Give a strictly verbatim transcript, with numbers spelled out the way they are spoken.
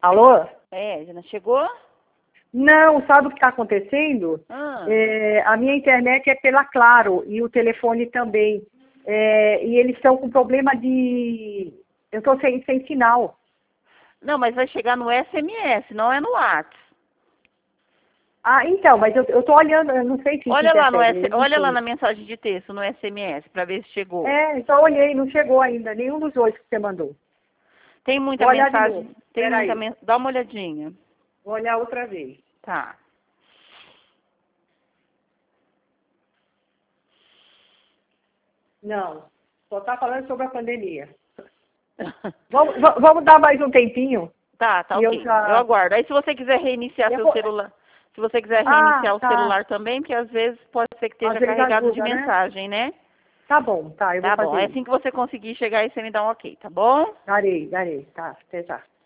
Alô? É, já chegou? Não, sabe o que está acontecendo? Ah. É, a minha internet é pela Claro e o telefone também. É, e eles estão com problema de... Eu estou sem, sem sinal. Não, mas vai chegar no S M S, não é no WhatsApp. Ah, então, mas eu estou olhando, eu não sei se isso Olha lá, no interfere, S... eu não Olha lá sei. na mensagem de texto, no S M S, para ver se chegou. É, só olhei, não chegou ainda, nenhum dos dois que você mandou. Tem muita Vou olhar de mensagem. novo. Tem Espera muita aí. mensagem. Dá uma olhadinha. Vou olhar outra vez. Tá. Não, só está falando sobre a pandemia. Vamos, va- vamos dar mais um tempinho? Tá, tá E eu ok. já... Eu aguardo. Aí se você quiser reiniciar eu seu vou- celular, se você quiser Ah, reiniciar o tá. celular também, porque às vezes pode ser que Às esteja vezes carregado de ajuda, né? mensagem, né? Tá bom, tá, eu vou Tá bom. fazer É isso. assim que você conseguir chegar aí, você me dá um ok, tá bom? Darei, darei, tá, até já.